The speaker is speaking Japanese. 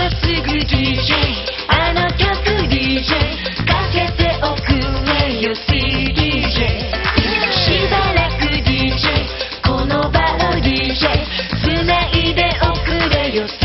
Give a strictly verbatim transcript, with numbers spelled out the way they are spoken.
今すぐ ディージェー あの曲 ディージェー かけておくれよ シーディージェー しばらく ディージェー この場を ディージェー 繋いでおくれよ